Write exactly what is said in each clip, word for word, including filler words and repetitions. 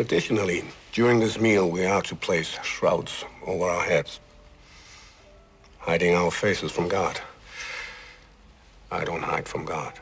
Traditionally, during this meal, we are to place shrouds over our heads, hiding our faces from God. I don't hide from God.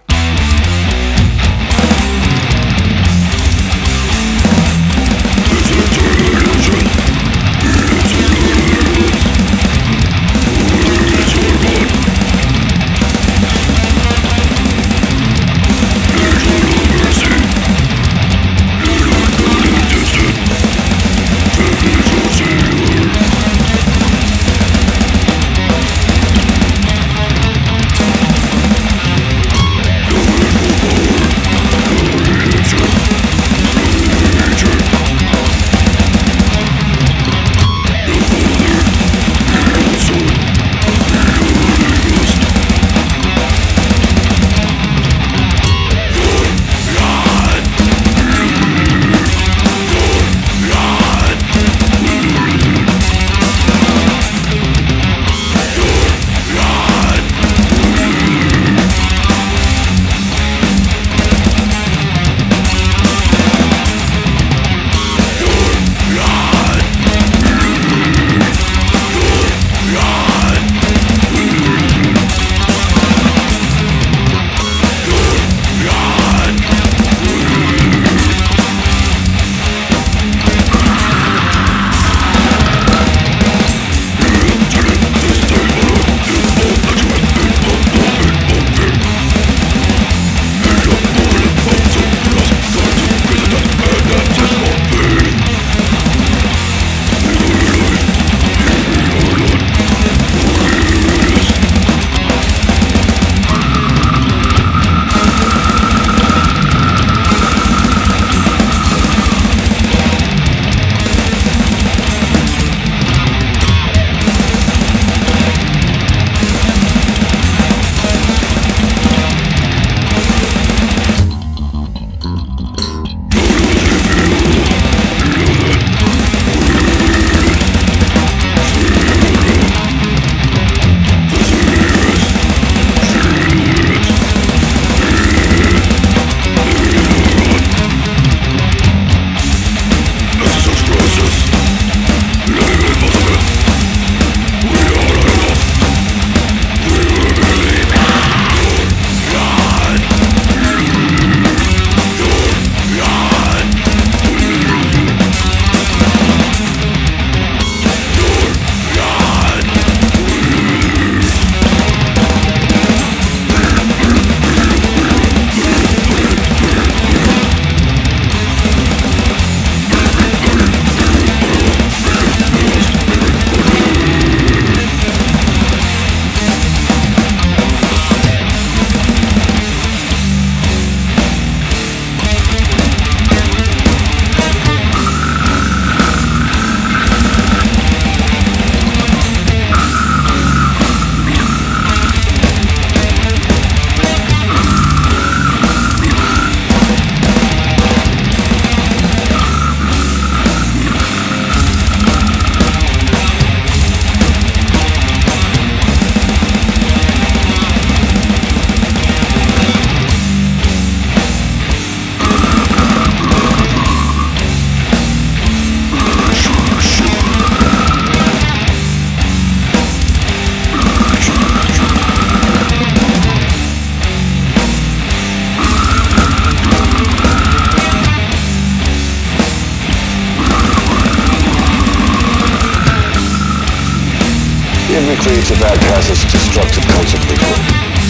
Every creative act has its destructive consequences.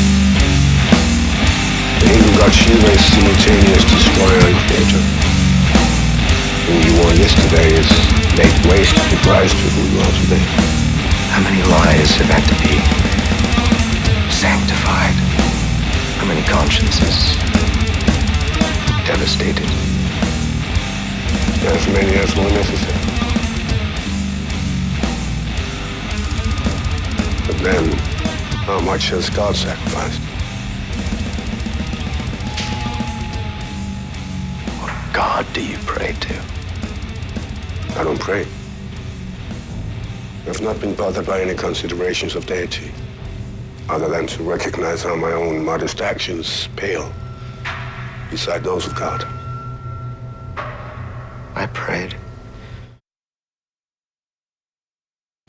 The hidden God Shiva is simultaneous destroyer and creator. Who you were yesterday is laid waste to rise to who you are today. How many lives have had to be sanctified? How many consciences devastated? As many as were necessary. But then, how much has God sacrificed? What God do you pray to? I don't pray. I've not been bothered by any considerations of deity, other than to recognize how my own modest actions pale beside those of God. I prayed.